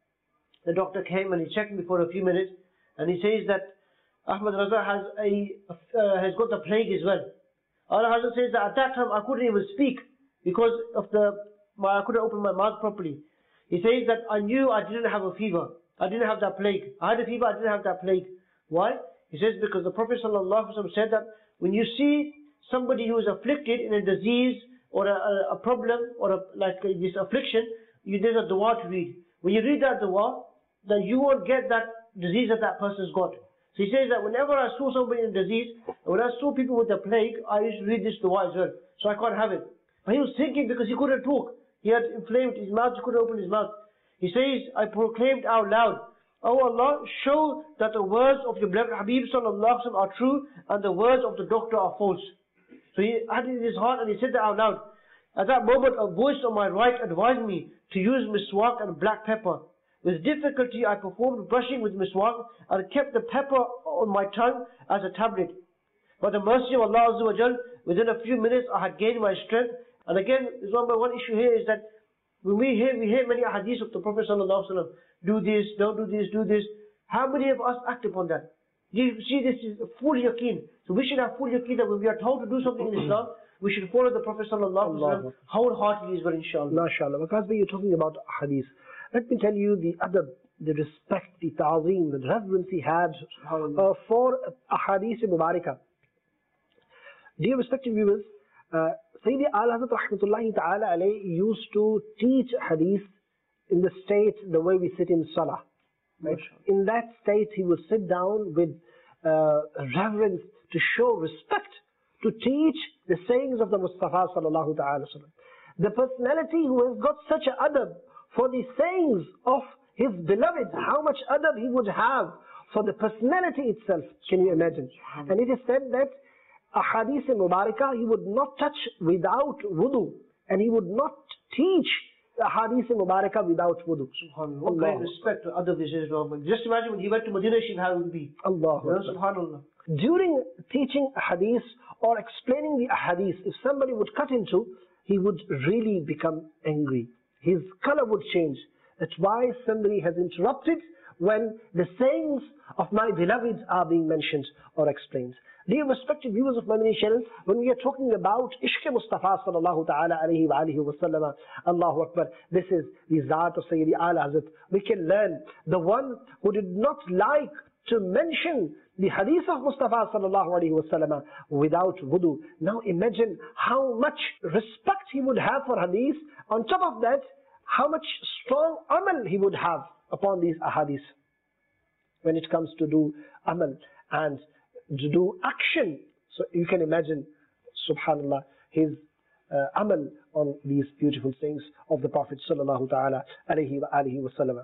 The doctor came and he checked me for a few minutes. And he says that Ahmad Raza has a uh, has got the plague as well. Allah Hazrat says that at that time I couldn't even speak because of the my, I couldn't open my mouth properly. He says that I knew I didn't have a fever. I didn't have that plague. I had a fever, I didn't have that plague. Why? He says because the Prophet sallallahu alaihi wasallam said that when you see somebody who is afflicted in a disease or a, a, a problem or a, like a, this affliction, you, there's a dua to read. When you read that dua, then you won't get that disease that that person's got. So he says that whenever I saw somebody in disease, when I saw people with the plague, I used to read this dua as well. So I can't have it. But he was thinking because he couldn't talk. He had inflamed his mouth, he couldn't open his mouth. He says, I proclaimed out loud, Oh Allah, show that the words of your beloved Habib sallallahu alaihi wasallam are true and the words of the doctor are false. So he had it in his heart and he said that out loud. At that moment, a voice on my right advised me to use miswak and black pepper. With difficulty, I performed brushing with miswak and kept the pepper on my tongue as a tablet. By the mercy of Allah Azza wa Jal, within a few minutes, I had gained my strength. And again, one, one issue here is that when we hear, we hear many hadiths of the Prophet sallallahu alaihi wasallam, do this, don't do this, do this. How many of us act upon that? You see, this is full yaqeen. So we should have full yaqeen that when we are told to do something in Islam, we should follow the Prophet sallallahu alaihi wasallam wholeheartily as well, inshallah. MashaAllah. Because when you're talking about hadith, let me tell you the adab, the respect, the ta'zeem, the reverence he had uh, for a hadith mubarakah. Dear respected viewers, uh, Sayyidi Al-Hazrat Rahmatullahi Ta'ala alayhi used to teach hadith in the state the way we sit in salah. Right? In that state he would sit down with uh, reverence to show respect, to teach the sayings of the Mustafa sallallahu ta'ala sallam. The personality who has got such an adab for the sayings of his beloved, how much adab he would have for the personality itself. Can you imagine? And it is said that a hadith in Mubarakah he would not touch without wudu, and he would not teach a hadith in Mubarakah without wudu. SubhanAllah. What great respect to other visions. Just imagine when he went to Medina Sharif, how it would be. Allah. You know, SubhanAllah. During teaching a hadith or explaining the hadith, if somebody would cut into, he would really become angry. His color would change. That's why somebody has interrupted when the sayings of my beloved are being mentioned or explained. Dear respected viewers of Madani channel, when we are talking about Ishq Mustafa sallallahu ta'ala alayhi wa alihi wa sallam, Allahu Akbar, this is the Zat of Sayyidi Ala Hazrat. We can learn the one who did not like to mention the hadith of Mustafa sallallahu alayhi wa sallam without wudu. Now imagine how much respect he would have for hadith. On top of that, how much strong amal he would have upon these ahadith when it comes to do amal and to do action. So you can imagine, subhanallah, his uh, amal on these beautiful things of the Prophet sallallahu ta'ala alayhi wa alihi wa sallam.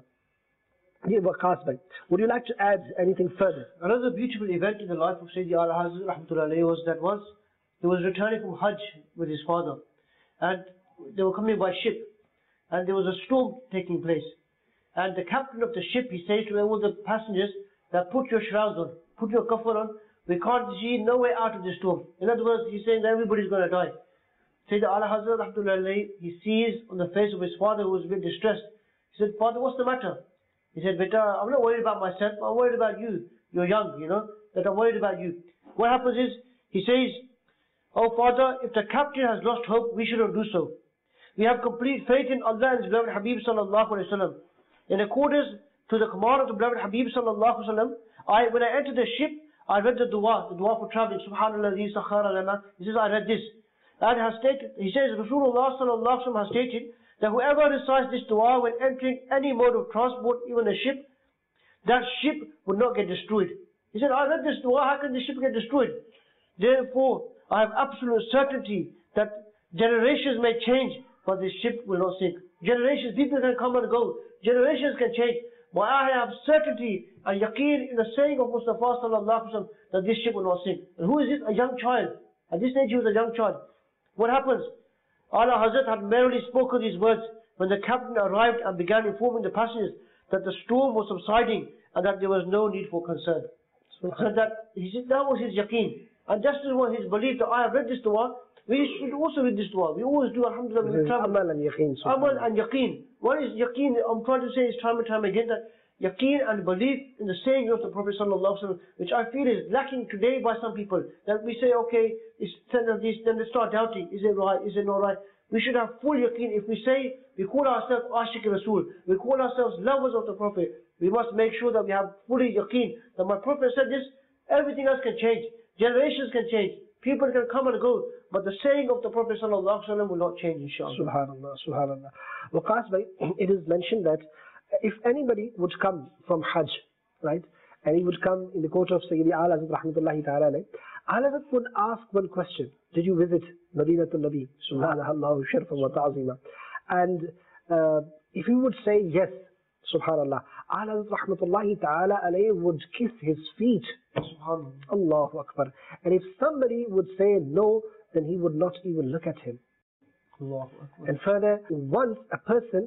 Dear Waqas Bhai, would you like to add anything further? Another beautiful event in the life of Sayyidi Ala Hazrat rahmatullahi alayhi was that once he was returning from Hajj with his father, and they were coming by ship, and there was a storm taking place. And the captain of the ship, he says to all the passengers that put your shrouds on, put your kafar on, we can't see no way out of this storm. In other words, he's saying that everybody's going to die. Sayyidi Ala Hazrat rahmatullahi alayhi, he sees on the face of his father who was a bit distressed. He said, Father, what's the matter? He said, Beta, I'm not worried about myself, I'm worried about you. You're young, you know, that I'm worried about you. What happens is, he says, Oh Father, if the captain has lost hope, we shouldn't do so. We have complete faith in Allah and His beloved Habib sallallahu alayhi wa sallam. In accordance to the command of the beloved Habib sallallahu alayhi wa sallam, I, when I entered the ship, I read the dua, the dua for traveling, Subhanallah, sakhara lana. He says, I read this. And has stated, he says, Rasulullah sallallahu alayhi wa sallam has stated, that whoever recites this dua when entering any mode of transport, even a ship, that ship would not get destroyed. He said, I read this dua, how can the ship get destroyed? Therefore, I have absolute certainty that generations may change, but this ship will not sink. Generations, people can come and go, generations can change, but I have certainty and yaqeen in the saying of Mustafa sallallahu alaihi wasallam that this ship will not sink. And who is this? A young child. At this stage he was a young child. What happens? Ala Hazrat had merely spoken these words when the captain arrived and began informing the passengers that the storm was subsiding and that there was no need for concern. So that, he said, that was his yaqeen. And just as was his belief that I have read this dua, we should also read this dua. We always do, alhamdulillah, when we travel. Amal and yaqeen. Amal and yaqeen. What is yaqeen? I'm trying to say is time and time again that yaqeen and belief in the saying of the Prophet sallallahu alaihi wasallam, which I feel is lacking today by some people. That we say, okay, it's ten of this, then they start doubting, is it right, is it not right? We should have full yaqeen. If we say, we call ourselves Ashiq Rasul, we call ourselves lovers of the Prophet, we must make sure that we have fully yaqeen, that my Prophet said this, everything else can change, generations can change, people can come and go, but the saying of the Prophet sallallahu alaihi wasallam will not change, inshallah. Subhanallah, subhanallah. Waqas Bhai, it is mentioned that if anybody would come from Hajj, right, and he would come in the court of Sayyidi Ala Hazrat rahmatullahi ta'ala alayhi, Ala Hazrat would ask one question: did you visit Madinatul Nabi? Subhanallah, sharfan wa ta'zima. And uh, if he would say yes, subhanallah, Ala Hazrat rahmatullahi ta'ala alayhi would kiss his feet. Subhanallah. Allahu Akbar. And if somebody would say no, then he would not even look at him. Allahu Akbar. And further, once a person,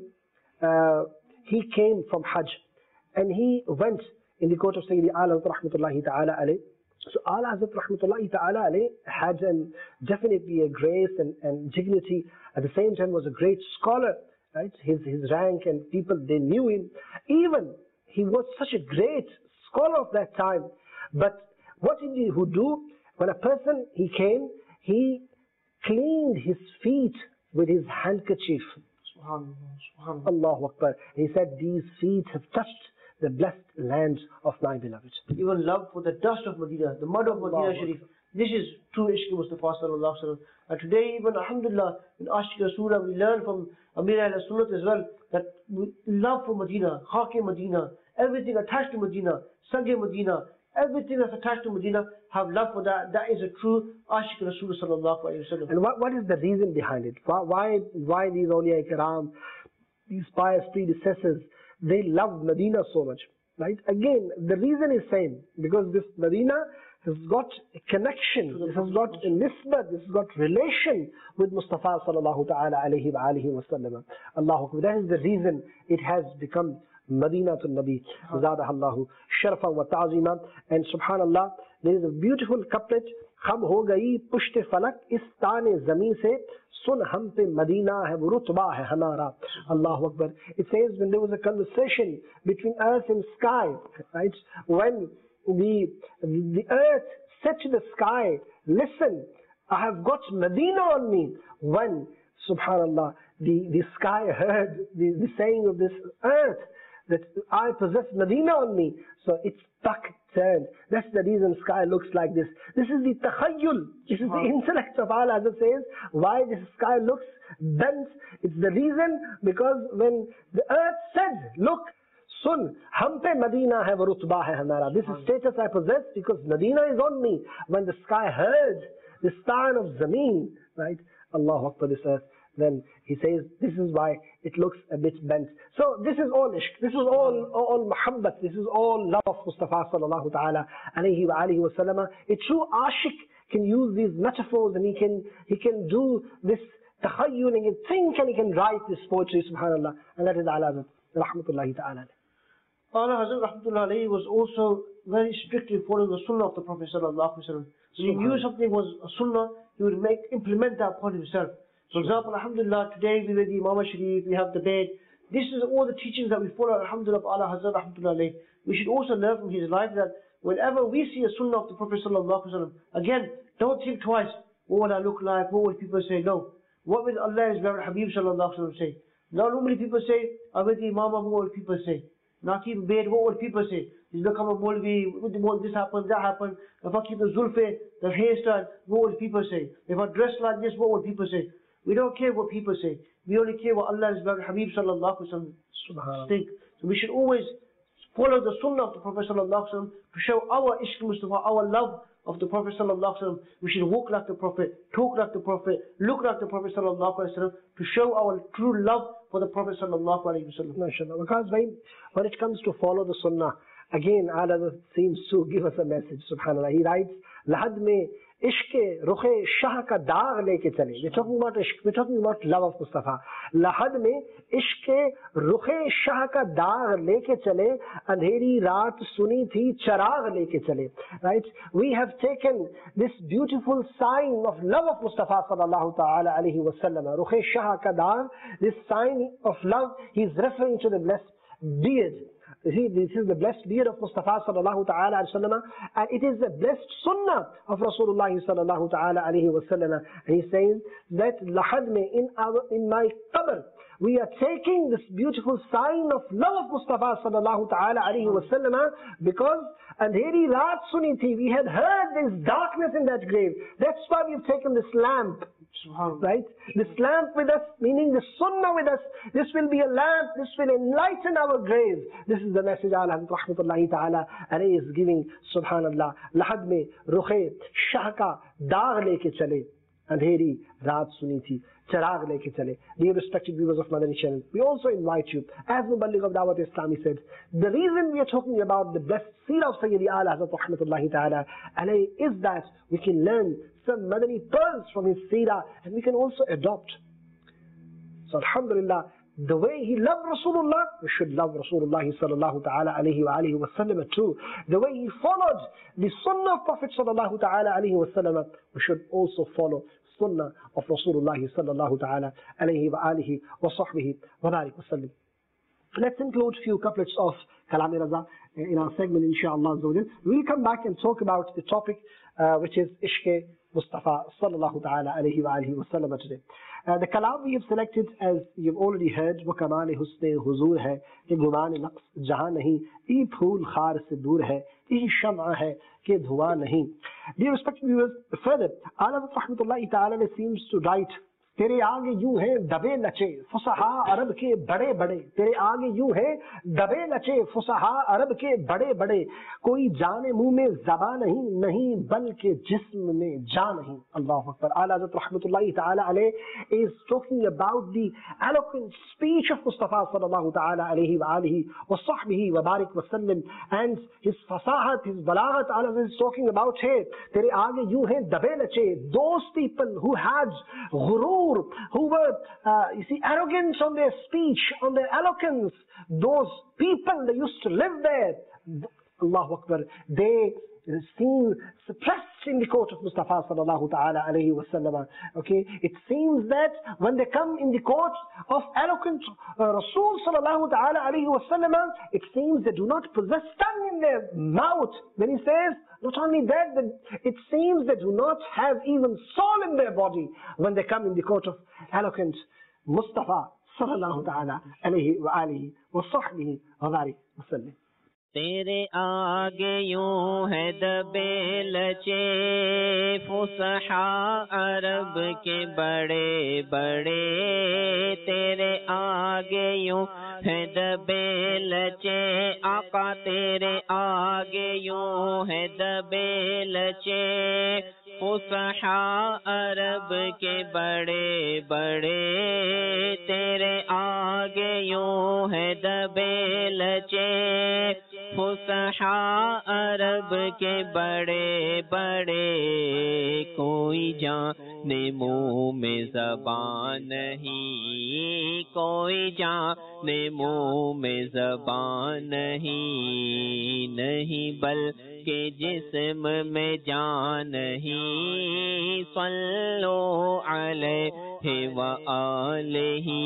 uh, he came from Hajj and he went in the court of Sayyidi Ala Hazrat rahmatullahi ta'ala alayhi. So Ala Hazrat rahmatullahi ta'ala alayhi had an, definitely a grace and, and dignity. At the same time was a great scholar, right? His, his rank and people, they knew him. Even he was such a great scholar of that time. But what did he do? When a person, he came, he cleaned his feet with his handkerchief. Subhanallah, subhanallah. Allahu Akbar. He said, these feet have touched the blessed land of my beloved. Even love for the dust of Medina, the mud of Medina Sharif. This is true Ishq Mustafa sallallahu alaihi wasallam. And today even, alhamdulillah, in Ashiq Rasulullah, we learn from Amir al-Sunnat as well, that love for Medina, Khaki Medina, everything attached to Medina, Sage Medina, everything that's attached to Medina, have love for that. That is a true Ashiq Rasulullah sallallahu alaihi wasallam. And what, what is the reason behind it? Why, why, why these awliya kiram, these pious predecessors, they loved Medina so much, right? Again, the reason is same, because this Medina has got a connection, this has got a nisbat, this has got relation with Mustafa sallallahu ta'ala alayhi wa alihi wa sallam. Allahu Akbar. That is the reason it has become Madina to Nabi, Zadaha Allahu Sharfa wa Ta'zima. And subhanallah, there is a beautiful couplet, Kham ho gayi pushte falak, is tane zameen se, sun hum pe Madina hai, rutba hai hamara. Allahu Akbar. It says when there was a conversation between earth and sky, right? When the, the earth said to the sky, listen, I have got Medina on me. When, subhanallah, the, the sky heard the, the saying of this earth, that I possess Medina on me. So its back turned. That's the reason sky looks like this. This is the takhayyul. This is the intellect of Allah, as it says. Why this sky looks bent. It's the reason because when the earth said, look, Sun, hum pe Medina hai wa rutba hai hamara. This is status I possess because Medina is on me. When the sky heard the sign of Zameen, right? Allahu Akbar, this earth. Then he says, this is why it looks a bit bent. So this is all ishq. This is all, all muhabbat. This is all love of Mustafa sallallahu ta'ala alayhi wa alihi wa sallam. A true ashik can use these metaphors and he can, he can do this takhayyul, and he can think and he can write this poetry, subhanallah. And that is ala rahmatullahi ta'ala. Ala Hazrat Rahmatullah alayhi was also very strictly following the sunnah of the Prophet sallallahu alaihi wasallam. When he knew something was a sunnah, he would make implement that upon himself. For example, alhamdulillah, today we read the Imam Sharif, we have the bed. This is all the teachings that we follow, alhamdulillah, of Allah Hazrat Rahmatullah alayhi. We should also learn from his life that whenever we see a sunnah of the Prophet sallallahu alaihi wasallam, again, don't think twice. What would I look like? What would people say? No. What will Allah's Habib sallallahu alaihi wasallam say? Now normally people say, I read the Imam, what will people say? Now keep bed, what will people say? He's become a Molvi, this happened, that happened. If I keep the zulfe, the hairstyle, what will people say? If I dress like this, what will people say? We don't care what people say. We only care what Allah's Habib sallallahu alaihi wasallam think. So we should always follow the sunnah of the Prophet sallallahu alaihi wasallam to show our ishq Mustafa, our love of the Prophet sallallahu alaihi wasallam. We should walk like the Prophet, talk like the Prophet, look like the Prophet sallallahu alaihi wasallam to show our true love for the Prophet sallallahu alaihi wasallam. MashaAllah. Because when, when it comes to follow the sunnah, again Allah seems to give us a message, subhanallah. He writes, Lahad me ishke rukhe shah ka daag leke chale. We're talking about ishq, we're talking about love of Mustafa. Lahad me ishke rukhe shah ka daag leke chale, andheri raat suni thi charag leke chale. Right? We have taken this beautiful sign of love of Mustafa sallallahu ta'ala alayhi wa sallam. Rukhe shah ka daag, this sign of love, he's referring to the blessed beard. See, this is the blessed beard of Mustafa sallallahu ta'ala alayhi wa sallam, and it is the blessed sunnah of Rasulullah sallallahu ta'ala alayhi wa sallam. And he says that lahad me in our in my qabr, we are taking this beautiful sign of love of Mustafa sallallahu ta'ala alayhi wa sallam, because andheri raat suni thi, we had heard there's darkness in that grave. That's why we've taken this lamp. Right? This lamp with us, meaning the sunnah with us, this will be a lamp, this will enlighten our grave. This is the message Allah rahmatullahi ta'ala alayhi is giving, subhanallah. Lahad me rukhe shah ka daag leke chale, andheri raat suni thi charag leke chale. Dear respected viewers of Madani channel, we also invite you, as Muballigh of Dawat Islami said, the reason we are talking about the blessed seerah of Sayyidi Ala Hazrat rahmatullahi ta'ala alayhi is that we can learn some Madani pearls from his seerah, and we can also adopt. So alhamdulillah, the way he loved Rasulullah, we should love Rasulullah sallallahu ta'ala alayhi wa alihi wa sallam too. The way he followed the sunnah of Prophet sallallahu ta'ala alayhi wa sallam, we should also follow sunnah of Rasulullah sallallahu ta'ala alayhi wa alihi wa sahbihi wa barik wa sallam. Let's include a few couplets of Kalam-e Raza in our segment, inshallah. We'll come back and talk about the topic uh, which is Ishq Mustafa sallallahu ta'ala alayhi wa alihi wa sallam today. Uh, the kalam we have selected, as you've already heard, وَكَمَالِ حُسْنِ حُضُور hai, کہ گمان نقص جہاں نہیں, ای پھول خار سے دور ہے, ای شمع ہے کہ دھواں نہیں. Dear respected viewers, further, Allah rahmatullahi ta'ala seems to write तेरे आगे यूं है दबे लचे फुसहा अरब के बड़े बड़े, तेरे आगे यूं है दबे लचे फुसहा अरब के बड़े बड़े, कोई जाने मुंह में ज़बा नहीं, नहीं बल्कि जिस्म में जा नहीं। अल्लाहु अकबर। आला हज़रत रहमतुल्लाहि तआला अलैह is talking about the eloquent speech of Mustafa sallallahu ta'ala alayhi wa alihi wa sahbihi wa barik wa sallam, and his fasahat, his balaghat. Allah is talking about hey, tere aage yu hai dabe lache, those people who had ghurur, who were uh, you see arrogant on their speech, on their eloquence, those people, they used to live there. Allahu Akbar. They seem suppressed in the court of Mustafa sallallahu ta'ala alayhi wa sallam. Okay, it seems that when they come in the court of eloquent uh, Rasul sallallahu ta'ala alayhi wa sallam, it seems they do not possess tongue in their mouth. When he says, not only that, but it seems they do not have even soul in their body when they come in the court of eloquent Mustafa sallallahu ta'ala alayhi wa alihi wa sahbihi wa barik wa sallam. तेरे आगे यूं है दबे lace फुसहा अरब के बड़े बड़े, तेरे आगे यूं है दबे लचे आका, तेरे आगे यूं है दबे लचे फुसहा अरब के बड़े बड़े, तेरे आगे यूं है दबे लचे फुसहा अरब के बड़े बड़े, कोई जाने मुंह में ज़बान नहीं, कोई जाने मुंह में ज़बान नहीं, नहीं बल्कि जिस्म में जान नहीं। सल्लो अलैहि व आलिही,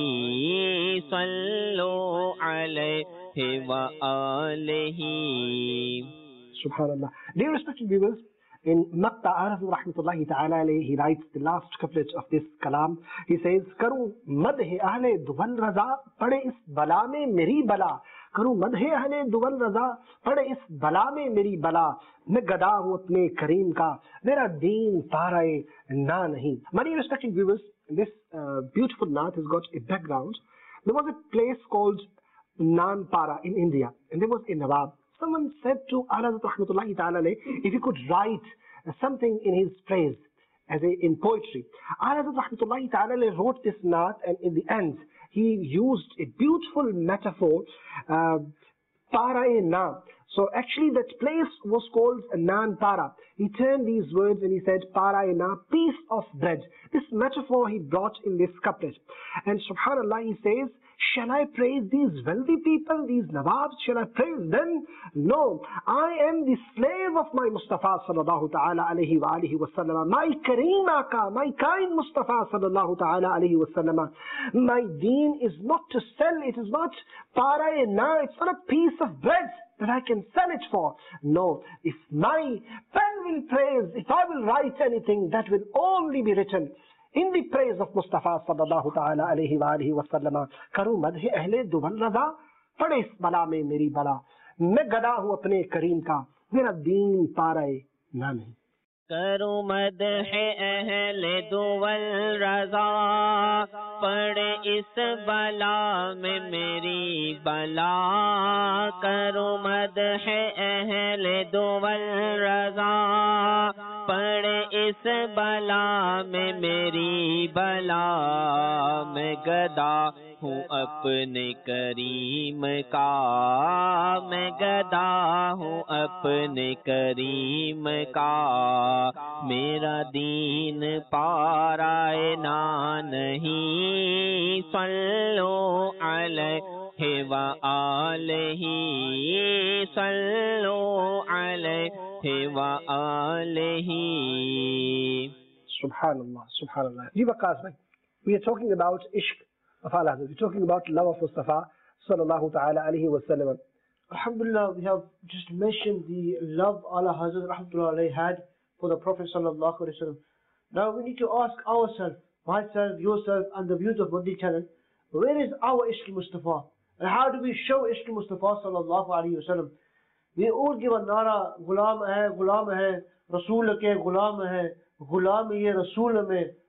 सल्लो अलैहि व आलिही। Subhanallah. Dear respected viewers, in Maqta Arif rahmatullahi ta'ala alayhi, he writes the last couplet of this kalam. He says, करूं मदह अहले दुवल रजा, पड़े इस बला में मेरी बला, करूं मदह अहले दुवल रजा, पड़े इस बला में मेरी बला, मैं गदा हूं अपने करीम का, मेरा दीन पाराए ना नहीं। My dear respected viewers, this uh, beautiful naat has got a background. There was a place called Nanpara in India, and there was a Nawab. Someone said to Ala Rahmatullahi Ta'ala, if he could write something in his praise, as a, in poetry. Ala Rahmatullahi Ta'ala wrote this naat, and in the end, he used a beautiful metaphor, uh, para-e-na. So actually that place was called Nanpara. He turned these words and he said, para-e-na, piece of bread. This metaphor he brought in this couplet. And subhanallah, he says, shall I praise these wealthy people, these Nawabs? Shall I praise them? No. I am the slave of my Mustafa sallallahu ta'ala alayhi wa alihi wa sallam. My Kareem Aka, my kind Mustafa sallallahu ta'ala alayhi wa sallam. My deen is not to sell. It is not para-e-na. It's not a piece of bread that I can sell it for. No. If my pen will praise, if I will write anything, that will only be written in the praise of Mustafa sallallahu ta'ala alayhi wa alihi wa sallam. Karu madhe ahle duwal raza, pade is bala mein meri bala, मैं गदा हूँ अपने करीम का, मेरा दीन पाराए ना नहीं। करूं मदह अहले दुवल रज़ा, पड़े इस बला में मेरी बला, करूं मदह अहले दुवल रज़ा, पड़े इस बला में मेरी बला, मैं गदा हूँ अपने करीम का, मैं गदा हूँ अपने करीम का, मेरा दीन पाराए ना नहीं। सल्लो अलैहि व आलिही, सल्लो अलैहि व आलिही। Subhanallah, Subhanallah. Ji Waqas bhai, we are talking about ishq of Allah. We're talking about love of Mustafa sallallahu ta'ala alayhi wa sallam. Alhamdulillah, we have just mentioned the love Allah Hazrat Rahmatullah alayhi had for the Prophet sallallahu alayhi wa sallam. Now we need to ask ourselves, myself, yourself, and the viewers of Madani channel, where is our Ishq Mustafa? And how do we show Ishq Mustafa sallallahu alayhi wa sallam? We all give a nara, Ghulam hai, Ghulam hai, Rasul ke Ghulam hai, Ghulam ye Rasul mein,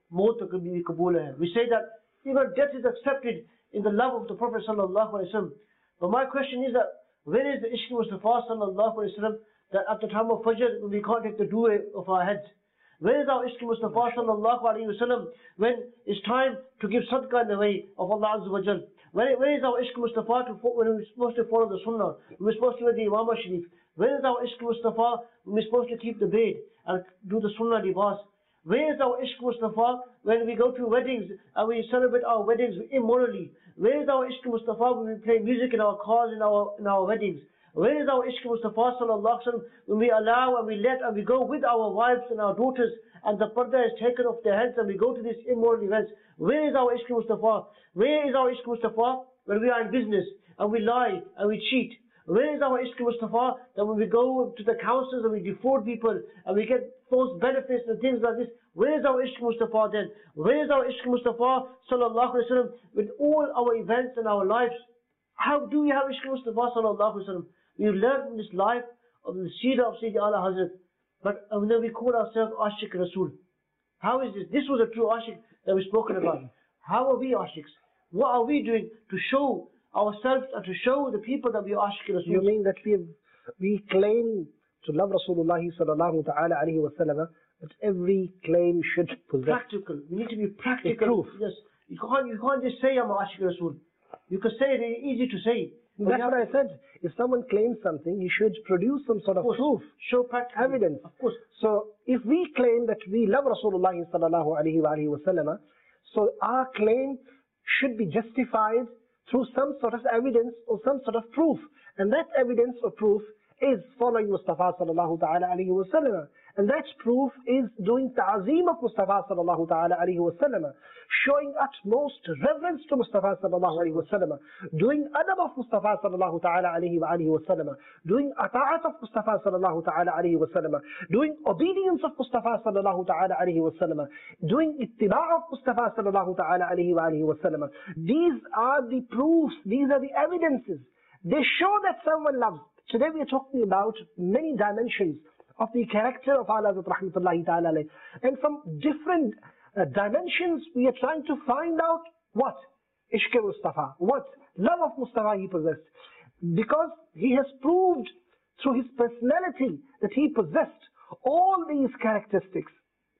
maut kabhi kabool hai. We say that even death is accepted in the love of the Prophet sallallahu alaihi wasallam. But my question is that where is the Ishq Mustafa sallallahu alaihi wasallam that at the time of Fajr we can't take the dua of our heads? Where is our Ishq Mustafa sallallahu alaihi wasallam when it's time to give sadaqah in the way of Allah Azza wa Jal? Where, where is our Ishq Mustafa to, when we're supposed to follow the Sunnah, when we're supposed to wear the Imam Sharif? Where is our Ishq Mustafa when we're supposed to keep the bed and do the Sunnah libas? Where is our Ishq Mustafa when we go to weddings and we celebrate our weddings immorally? Where is our Ishq Mustafa when we play music in our cars in our, in our weddings? Where is our Ishq Mustafa sallallahu alaihi wasallam when we allow and we let and we go with our wives and our daughters and the parda is taken off their heads and we go to these immoral events? Where is our Ishq Mustafa? Where is our Ishq Mustafa when we are in business and we lie and we cheat? Where is our Ishq Mustafa that when we go to the councils and we defraud people and we get false benefits and things like this? Where is our Ishq Mustafa then? Where is our Ishq Mustafa sallallahu alaihi wasallam with all our events and our lives? How do we have Ishq Mustafa sallallahu alaihi wasallam? We learn from this life of the seerah of Sayyidi Ala Hazrat, but and then we call ourselves Ashiq Rasul. How is this? This was a true Ashiq that we've spoken about. How are we Ashiqs? What are we doing to show ourselves and to show the people that we are Ashiq Rasul? You mean that we have, we claim to love Rasulullah sallallahu ta'ala alayhi wa sallam, but every claim should possess practical. We need to be practical. proof. Yes. You can't, you can't just say I'm Ashiq Rasul. You can say it, it's easy to say. That's what I said. If someone claims something, he should produce some sort of, of proof, show practical evidence. Of course. So if we claim that we love Rasulullah sallallahu alayhi wa alayhi wa sallam, so our claim should be justified through some sort of evidence or some sort of proof. And that evidence or proof is following Mustafa sallallahu ta'ala alayhi wa sallam. And that proof is doing ta'zeem of Mustafa sallallahu ta'ala alayhi wa sallam, showing utmost reverence to Mustafa sallallahu alayhi wa sallam, doing adab of Mustafa sallallahu ta'ala alayhi wa alayhi wa sallam, doing ata'at of Mustafa sallallahu ta'ala alayhi wa sallam, doing obedience of Mustafa sallallahu ta'ala alayhi wa sallam, doing ittiba' of Mustafa sallallahu ta'ala alayhi wa alayhi wa sallam. These are the proofs, these are the evidences. They show that someone loves. Today we are talking about many dimensions of the character of Allah rahmatullahi ta'ala alayhi. And from different uh, dimensions we are trying to find out what Ishq Mustafa, what love of Mustafa he possessed. Because he has proved through his personality that he possessed all these characteristics.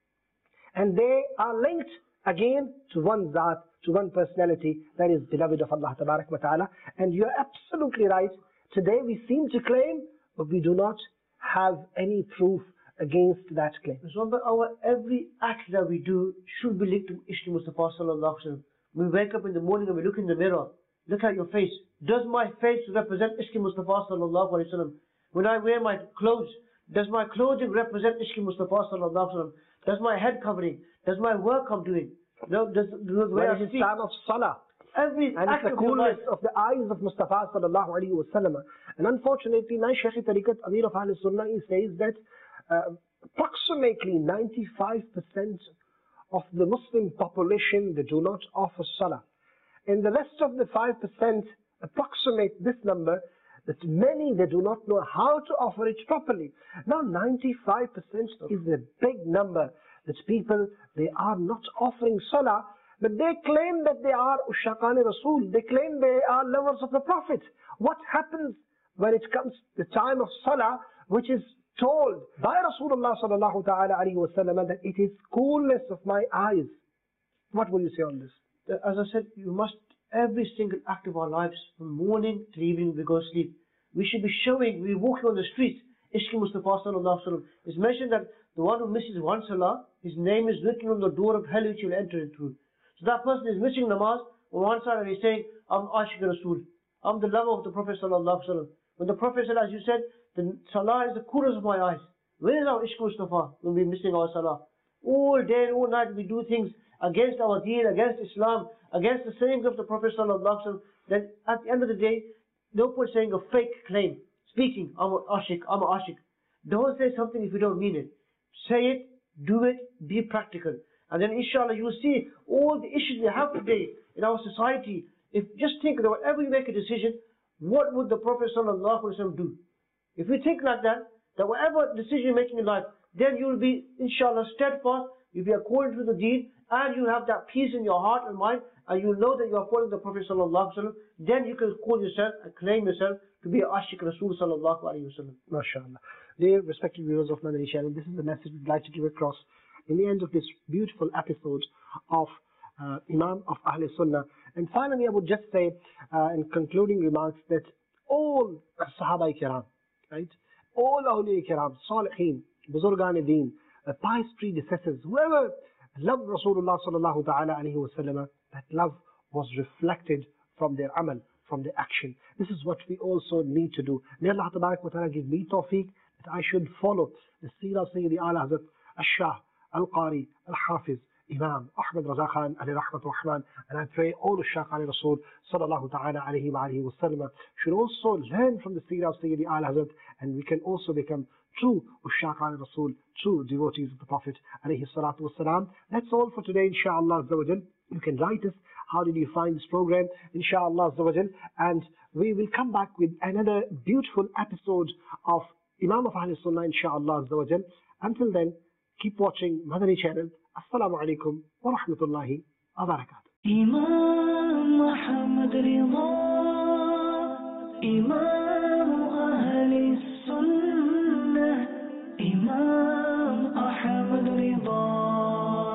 And they are linked again to one Zat, to one personality, that is beloved of Allah tabarak wa ta'ala. And you are absolutely right. Today we seem to claim, but we do not have any proof against that claim. Remember, our every act that we do should be linked to Ishq Mustafa sallallahu alaihi wasallam. We wake up in the morning and we look in the mirror. Look at your face. Does my face represent Ishq Mustafa sallallahu alaihi wasallam? When I wear my clothes, does my clothing represent Ishq Mustafa sallallahu alaihi wasallam? Does my head covering? Does my work I'm doing? No, does the way I speak? time of salah. Every and act it's the of coolness of the eyes of Mustafa sallallahu alaihi wasallam. And unfortunately, my Shaykh Tariqat Amir of Ahl Sunnah, he says that uh, approximately ninety-five percent of the Muslim population, they do not offer salah. And the rest of the five percent approximate this number, that many, they do not know how to offer it properly. Now ninety-five percent is a big number that people, they are not offering salah, but they claim that they are Ushaqani Rasul. They claim they are lovers of the Prophet. What happens when it comes the time of salah, which is told by Rasulullah sallallahu ta'ala alayhi wa sallam that it is coolness of my eyes? What will you say on this? As I said, you must, every single act of our lives, from morning to evening we go to sleep, we should be showing, we're walking on the streets, Ishq Mustafa sallallahu alaihi wasallam. It's mentioned that the one who misses one salah, his name is written on the door of hell which he will enter through. So that person is missing namaz on one side and he's saying, I'm Ashiq Rasul. I'm the lover of the Prophet sallallahu alaihi wasallam. When the Prophet said, as you said, the salah is the coolness of my eyes. Where is our Ishq Mustafa when we're missing our salah? All day and all night we do things against our deen, against Islam, against the sayings of the Prophet sallallahu alaihi wasallam. Then at the end of the day, no point saying a fake claim, speaking, I'm an Ashiq, I'm an Ashiq. Don't say something if you don't mean it. Say it, do it, be practical. And then inshallah you will see all the issues we have today in our society. If just think that whenever you make a decision, what would the Prophet sallallahu alaihi wasallam do? If we think like that, that whatever decision you're making in life, then you will be inshallah steadfast if you are called to the deen, and you have that peace in your heart and mind, and you know that you are following the Prophet sallallahu alaihi wasallam, then you can call yourself and claim yourself to be Ashik Rasul sallallahu alaihi wasallam. MashaAllah. Dear respected viewers of Madani Channel, this is the message we'd like to give across in the end of this beautiful episode of uh, Imam of Ahl Sunnah. And finally, I would just say, uh, in concluding remarks, that all Sahaba Kiram, right, all Awliya Kiram, Salihin, Buzurgan Deen, uh, pious predecessors, whoever loved Rasulullah sallallahu ta'ala alayhi wa sallam, that love was reflected from their amal, from their action. This is what we also need to do. May Allah tabarak wa ta'ala give me tawfiq that I should follow the seerah of Sayyidi Ala Hazrat Al-Shah, Al-Qari, Al-Hafiz, Imam Ahmad Raza Khan alayhi rahmat rahman, and I pray all the Shah alayhi Rasul sallallahu ta'ala alayhi wa alayhi wa sallam should also learn from the seerah of Sayyidi Ala Hazrat, and we can also become true Ushaq alayhi Rasul, true devotees of the Prophet alayhi salatu wasalam. That's all for today, inshallah azza wa jal. You can write us, how did you find this program, inshallah azza wa jal, and we will come back with another beautiful episode of Imam of Ahl Sunnah, inshallah azza wa jal. Until then, keep watching Madani Channel. Assalamu alaikum wa rahmatullahi wa barakatuh. Imam Muhammad Rida, Imam Ahl Sunnah, Imam Ahmad Rida,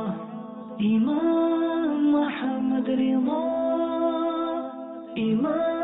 Imam Muhammad Rida, Imam